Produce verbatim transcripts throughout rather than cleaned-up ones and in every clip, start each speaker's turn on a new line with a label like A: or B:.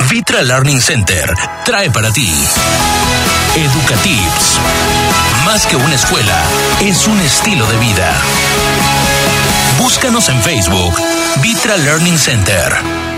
A: Vitra Learning Center trae para ti Educatips. Más que una escuela, es un estilo de vida. Búscanos en Facebook, Vitra Learning Center.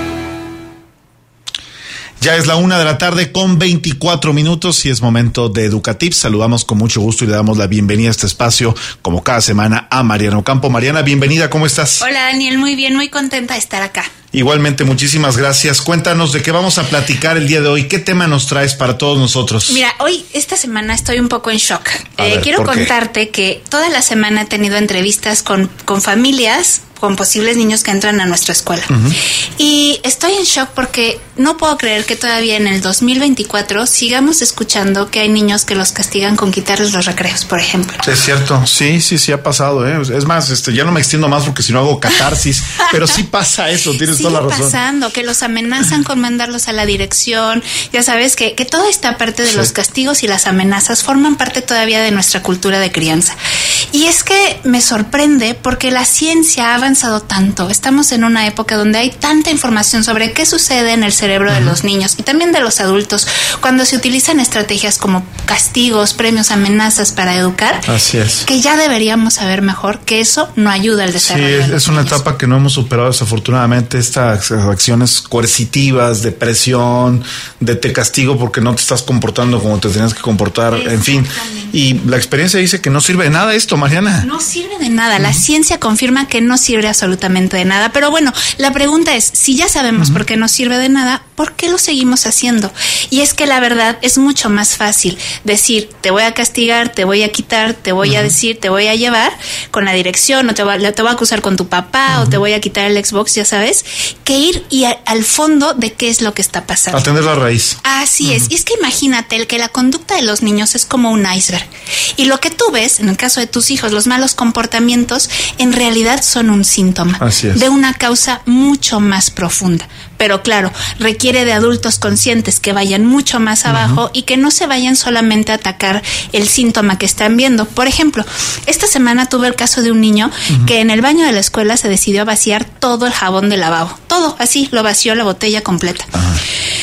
B: Ya es la una de la tarde con veinticuatro minutos y es momento de Educatips. Saludamos con mucho gusto y le damos la bienvenida a este espacio, como cada semana, a Mariana Ocampo. Mariana, bienvenida, ¿cómo estás?
C: Hola, Daniel, muy bien, muy contenta de estar acá.
B: Igualmente, muchísimas gracias. Cuéntanos de qué vamos a platicar el día de hoy. ¿Qué tema nos traes para todos nosotros?
C: Mira, hoy, esta semana estoy un poco en shock.
B: A
C: Eh,
B: ver,
C: quiero
B: ¿por qué?
C: contarte que toda la semana he tenido entrevistas con, con familias, con posibles niños que entran a nuestra escuela. Uh-huh. Y estoy en shock porque no puedo creer que todavía en el dos mil veinticuatro sigamos escuchando que hay niños que los castigan con quitarles los recreos, por ejemplo.
B: Es cierto, sí, sí, sí ha pasado, ¿eh? Es más, este, ya no me extiendo más porque si no hago catarsis, pero sí pasa eso, tienes
C: Sigue
B: toda la razón.
C: pasando, que los amenazan con mandarlos a la dirección. Ya sabes que, que toda esta parte de sí. los castigos y las amenazas forman parte todavía de nuestra cultura de crianza. Y es que me sorprende porque la ciencia ha avanzado tanto. Estamos en una época donde hay tanta información sobre qué sucede en el cerebro uh-huh. de los niños y también de los adultos cuando se utilizan estrategias como castigos, premios, amenazas para educar.
B: Así es.
C: Que ya deberíamos saber mejor que eso no ayuda al desarrollo.
B: Sí, es,
C: de los
B: es una
C: niños.
B: etapa que no hemos superado desafortunadamente, estas acciones coercitivas, de presión, de te castigo porque no te estás comportando como te tenías que comportar, en fin. Y la experiencia dice que no sirve de nada esto, Mariana.
C: No sirve de nada. Uh-huh. La ciencia confirma que no sirve absolutamente de nada. Pero bueno, la pregunta es, si ya sabemos uh-huh. por qué no sirve de nada, ¿por qué lo seguimos haciendo? Y es que la verdad es mucho más fácil decir, te voy a castigar, te voy a quitar, te voy uh-huh. a decir, te voy a llevar con la dirección, o te voy, te voy a acusar con tu papá, uh-huh. o te voy a quitar el Xbox, ya sabes, que ir y a, al fondo de qué es lo que está pasando.
B: Atender la raíz.
C: Así uh-huh. es. Y es que imagínate el que la conducta de los niños es como un iceberg. Y lo que tú ves, en el caso de tus hijos, los malos comportamientos, en realidad son un síntoma
B: Así es.
C: de una causa mucho más profunda. Pero claro, requiere de adultos conscientes que vayan mucho más abajo uh-huh. y que no se vayan solamente a atacar el síntoma que están viendo. Por ejemplo, esta semana tuve el caso de un niño uh-huh. que en el baño de la escuela se decidió a vaciar todo el jabón del lavabo. Todo, así, lo vació la botella completa. Uh-huh.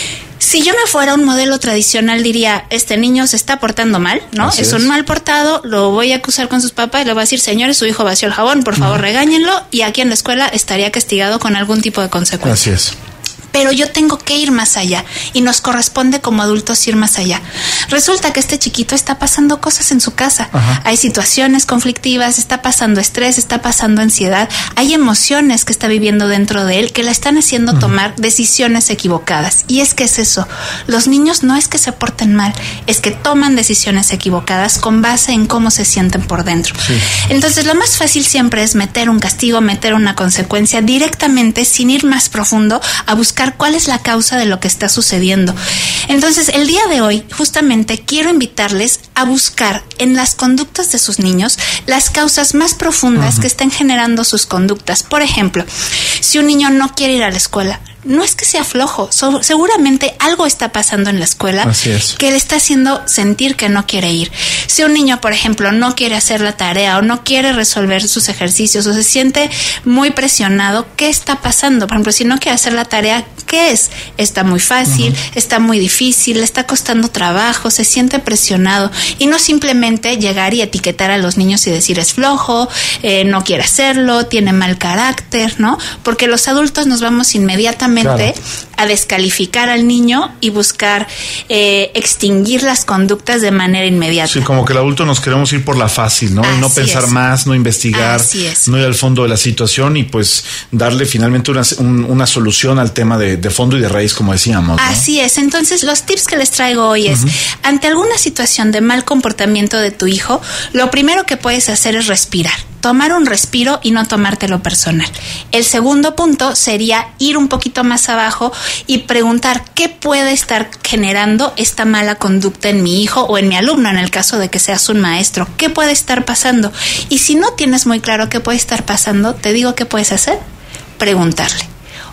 C: Si yo me fuera un modelo tradicional, diría, este niño se está portando mal, ¿no? Es, es un mal portado, lo voy a acusar con sus papás y le voy a decir, señores, su hijo vació el jabón, por favor, uh-huh. regáñenlo, y aquí en la escuela estaría castigado con algún tipo de consecuencia.
B: Así es.
C: Pero yo tengo que ir más allá y nos corresponde como adultos ir más allá. Resulta que este chiquito está pasando cosas en su casa. Ajá. Hay situaciones conflictivas, está pasando estrés, está pasando ansiedad, hay emociones que está viviendo dentro de él que la están haciendo uh-huh. tomar decisiones equivocadas. Y es que es eso, los niños no es que se porten mal, es que toman decisiones equivocadas con base en cómo se sienten por dentro. Sí. Entonces lo más fácil siempre es meter un castigo, meter una consecuencia directamente sin ir más profundo a buscar cuál es la causa de lo que está sucediendo. Entonces, el día de hoy, justamente, quiero invitarles a buscar en las conductas de sus niños las causas más profundas uh-huh. que estén generando sus conductas. Por ejemplo, si un niño no quiere ir a la escuela, no es que sea flojo, so, seguramente algo está pasando en la escuela que le está haciendo sentir que no quiere ir. Si un niño, por ejemplo, no quiere hacer la tarea o no quiere resolver sus ejercicios o se siente muy presionado, ¿qué está pasando? Por ejemplo, si no quiere hacer la tarea, ¿qué es? Está muy fácil, uh-huh. está muy difícil, le está costando trabajo, se siente presionado. Y no simplemente llegar y etiquetar a los niños y decir es flojo, eh, no quiere hacerlo, tiene mal carácter, ¿no? Porque los adultos nos vamos inmediatamente Claro. a descalificar al niño y buscar eh, extinguir las conductas de manera inmediata.
B: Sí, como que el adulto nos queremos ir por la fácil, ¿no?
C: Así
B: y no pensar
C: es.
B: más, no investigar, no ir al fondo de la situación y pues darle finalmente una, un, una solución al tema de, de fondo y de raíz, como decíamos, ¿no?
C: Así es. Entonces, los tips que les traigo hoy es, uh-huh. ante alguna situación de mal comportamiento de tu hijo, lo primero que puedes hacer es respirar. Tomar un respiro y no tomártelo personal. El segundo punto sería ir un poquito más abajo y preguntar qué puede estar generando esta mala conducta en mi hijo o en mi alumno, en el caso de que seas un maestro. ¿Qué puede estar pasando? Y si no tienes muy claro qué puede estar pasando, te digo qué puedes hacer. Preguntarle.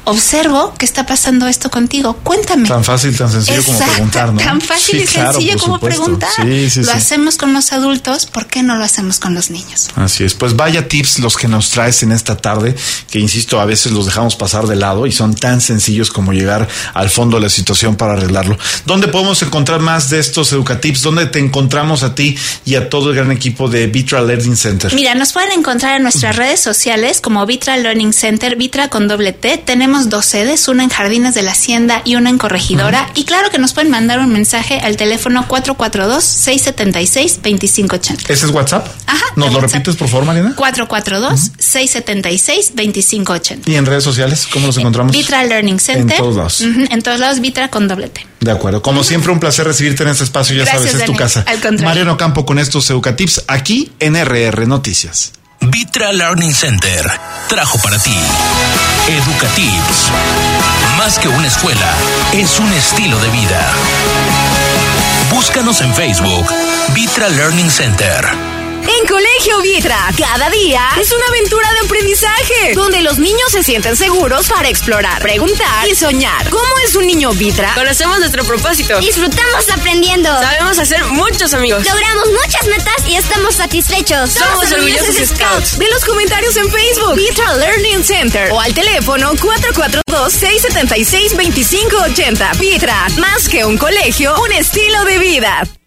C: observo que está pasando esto contigo, cuéntame.
B: Tan fácil, tan sencillo
C: Exacto,
B: como preguntar, ¿no?
C: Tan fácil
B: sí,
C: y
B: claro,
C: sencillo como
B: supuesto.
C: preguntar.
B: Sí, sí,
C: lo
B: sí.
C: hacemos con los adultos, ¿por qué no lo hacemos con los niños?
B: Así es, pues vaya tips los que nos traes en esta tarde, que insisto, a veces los dejamos pasar de lado y son tan sencillos como llegar al fondo de la situación para arreglarlo. ¿Dónde podemos encontrar más de estos educatips? ¿Dónde te encontramos a ti y a todo el gran equipo de Vitra Learning Center?
C: Mira, nos pueden encontrar en nuestras redes sociales como Vitra Learning Center, Vitra con doble T. Tenemos dos sedes, una en Jardines de la Hacienda y una en Corregidora. Uh-huh. Y claro que nos pueden mandar un mensaje al teléfono cuatro cuatro dos, seis siete seis, dos cinco ocho cero.
B: ¿Ese es WhatsApp?
C: Ajá.
B: ¿Nos lo
C: WhatsApp.
B: repites, por favor, Mariana?
C: cuatro cuatro dos, seis siete seis, dos cinco ocho cero.
B: ¿Y en redes sociales cómo los encontramos?
C: Vitra Learning Center.
B: En todos lados.
C: Uh-huh. En todos lados, Vitra con doble T.
B: De acuerdo. Como uh-huh. siempre, un placer recibirte en este espacio. Ya
C: Gracias,
B: sabes, es
C: Dani.
B: tu casa.
C: Al contrario.
B: Mariano Campo con estos educatips aquí en R R Noticias.
A: Vitra Learning Center trajo para ti Educatips. Más que una escuela, es un estilo de vida. Búscanos en Facebook, Vitra Learning Center.
D: En Colegio Vitra, cada día es una aventura de aprendizaje, donde los niños se sienten seguros para explorar, preguntar y soñar. ¿Cómo es un niño Vitra?
E: Conocemos nuestro propósito.
F: Disfrutamos aprendiendo.
E: Sabemos hacer muchos amigos.
F: Logramos muchas metas y estamos satisfechos.
E: Somos, Somos orgullosos Scouts.
D: De los comentarios en Facebook, Vitra Learning Center, o al teléfono cuatro cuatro dos, seis siete seis, dos cinco ocho cero. Vitra, más que un colegio, un estilo de vida.